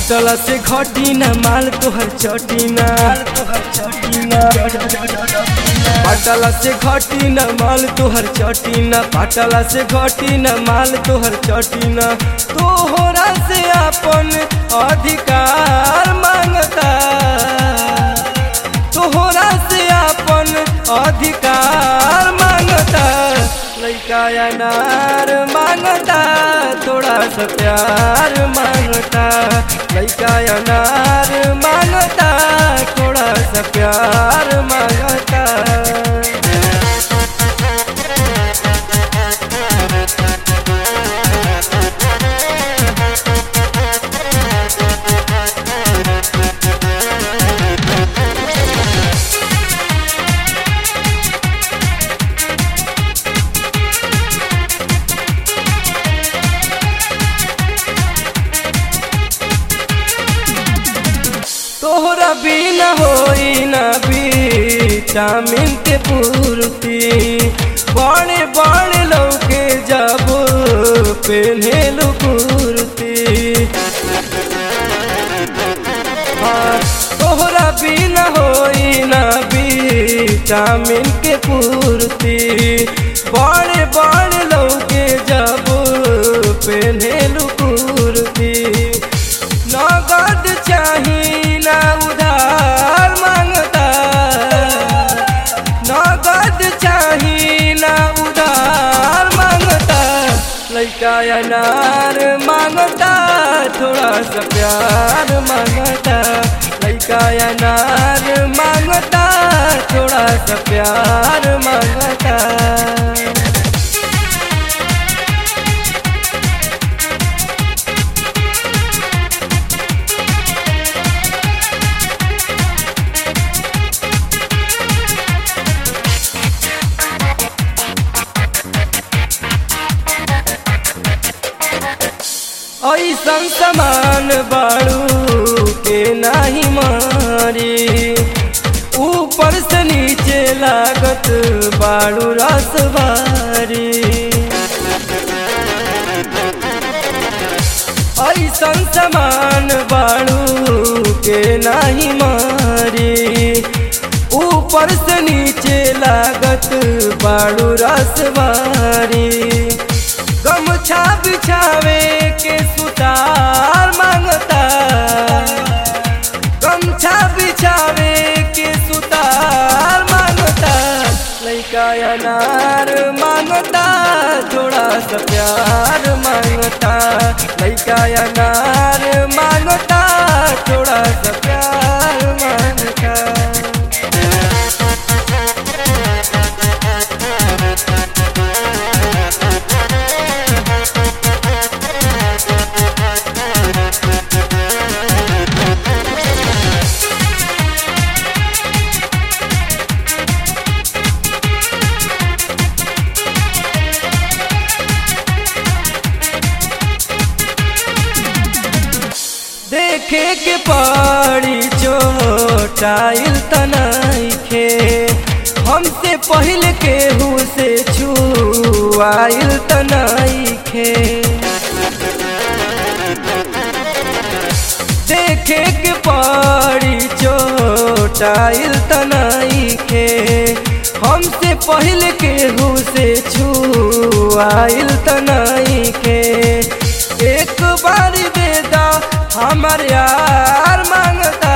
पाटला से घटी न माल तोहर चटी न, पाटला से घटी न माल तोहर चटी न, पाटला से घटी न माल तोहर चटी न। तोहरा से अपन अधिकार मांगता, तोहरा से अपन अधिकार मांगता। लइका अनार मांगता, थोड़ा सा प्यार मांगता। लइका अनार मांगता, थोड़ा सा प्यार मांगता। तोहरा बिना होई ना विटामिन के पूर्ति, बड़े बड़े लौके जब पेन्हेलु कुर्ती। हाँ, तोहरा बिना होई ना विटामिन के पूर्ति, बड़े बड़े लौके जब पेन्हेलु कुर्ती। नगद चाही ना उधार मांगता, नगद चाही ना उधार मांगता। लइका अनार मांगता, थोड़ा सा प्यार मांगता। लइका अनार मांगता, थोड़ा सा प्यार मांगता। ऐसन समान बाड़ू के नाही मारी, ऊपर से नीचे लागत बाड़ू रसवारी। ऐसन समान बाड़ू के नाही मारी, ऊपर से नीचे लागत बाड़ू रसवारी। गमछा बिछावे के सुतार मांगता, गमछा बिछावे के सुतार मांगता। लइका अनार मांगता, थोड़ा सा प्यार मांगता। लइका अनार मांगता, थोड़ा सा प्यार मांगता। देखे के पड़ी चोटाइल तनाइखे, हमसे पहले केहू से छुआइल तनाइखे। देखे के पड़ी चोटाइल तनाइखे, हमसे पहले केहू से छुआइल तनाइखे। एक बार दे दा हमार यार मांगता,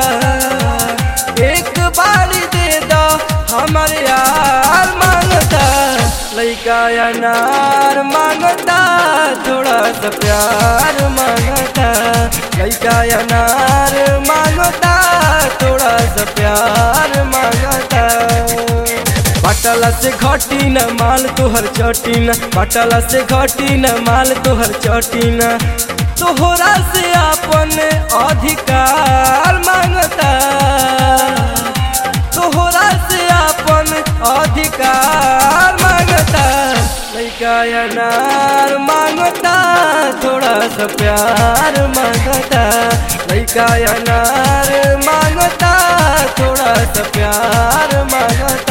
एक बार दे दो हमार यार मांगता। लइका अनार मांगता, थोड़ा सा प्यार मांगता। लइका अनार मांगता, थोड़ा सा प्यार मांगता। पाटला से घटी न माल तोहर चटी न, पाटला से घटी न माल तोहर चटी न। तोहरा से अपन अधिकार मांगता, तोहरा से अपन अधिकार मांगता। लइका अनार मांगता, थोड़ा सा प्यार मांगता। लइका अनार मांगता, थोड़ा सा प्यार मांगता।